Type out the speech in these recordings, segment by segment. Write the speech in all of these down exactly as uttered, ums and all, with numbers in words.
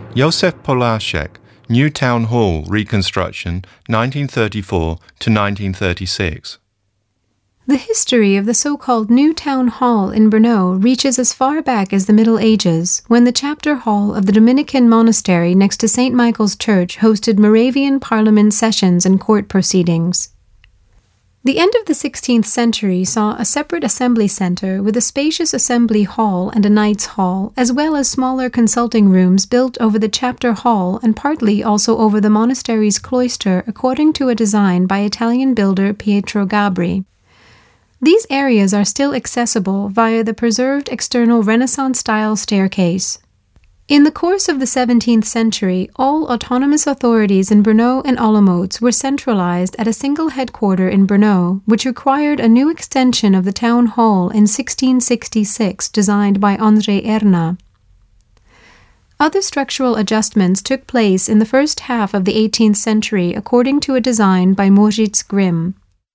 Josef Polášek, New Town Hall reconstruction, nineteen thirty-four to nineteen thirty-six. The history of the so-called New Town Hall in Brno reaches as far back as the Middle Ages, when the chapter hall of the Dominican monastery next to Saint Michael's Church hosted Moravian parliament sessions and court proceedings. The end of the sixteenth century saw a separate assembly centre with a spacious assembly hall and a knights' hall, as well as smaller consulting rooms built over the chapter hall and partly also over the monastery's cloister according to a design by Italian builder Pietro Gabri. These areas are still accessible via the preserved external Renaissance-style staircase. In the course of the seventeenth century, all autonomous authorities in Brno and Olomouc were centralized at a single headquarter in Brno, which required a new extension of the town hall in sixteen sixty-six, designed by Ondřej Erna. Other structural adjustments took place in the first half of the eighteenth century according to a design by Moritz Grimm.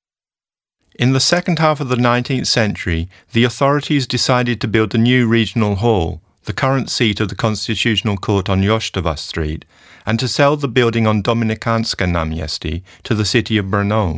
In the second half of the nineteenth century, the authorities decided to build a new regional hall, the current seat of the Constitutional Court on Jostava Street, and to sell the building on Dominikanské náměstí to the city of Brno.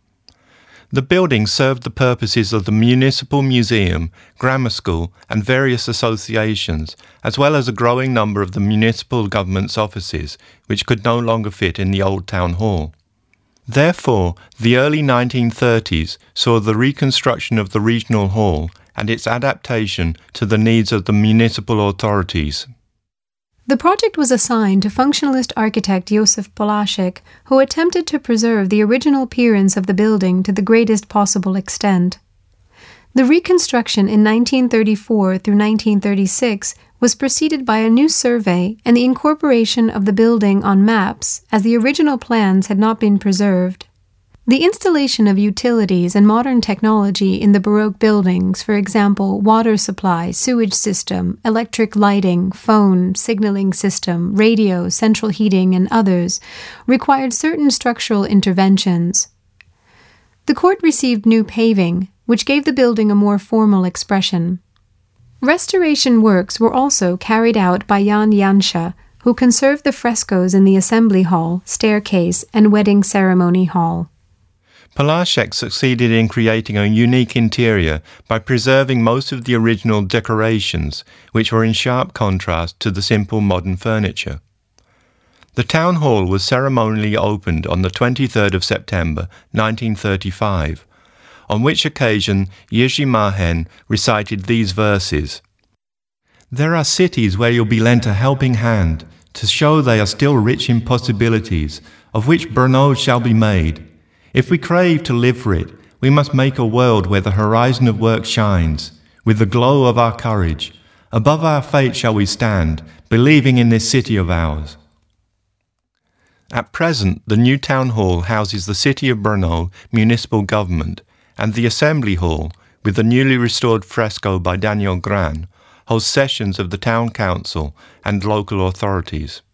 The building served the purposes of the Municipal Museum, Grammar School, and various associations, as well as a growing number of the municipal government's offices, which could no longer fit in the old town hall. Therefore, the early nineteen thirties saw the reconstruction of the regional hall and its adaptation to the needs of the municipal authorities. The project was assigned to functionalist architect Josef Polášek, who attempted to preserve the original appearance of the building to the greatest possible extent. The reconstruction in nineteen thirty-four through nineteen thirty-six was preceded by a new survey and the incorporation of the building on maps, as the original plans had not been preserved. The installation of utilities and modern technology in the Baroque buildings, for example, water supply, sewage system, electric lighting, phone, signaling system, radio, central heating, and others, required certain structural interventions. The court received new paving, which gave the building a more formal expression. Restoration works were also carried out by Jan Janša, who conserved the frescoes in the assembly hall, staircase, and wedding ceremony hall. Polášek succeeded in creating a unique interior by preserving most of the original decorations, which were in sharp contrast to the simple modern furniture. The town hall was ceremonially opened on the twenty-third of September nineteen thirty-five, on which occasion Jiří Máchen recited these verses. There are cities where you'll be lent a helping hand, to show they are still rich in possibilities, of which Brno shall be made. If we crave to live for it, we must make a world where the horizon of work shines, with the glow of our courage. Above our fate shall we stand, believing in this city of ours. At present, the new town hall houses the City of Brno municipal government, and the Assembly Hall, with the newly restored fresco by Daniel Gran, holds sessions of the town council and local authorities.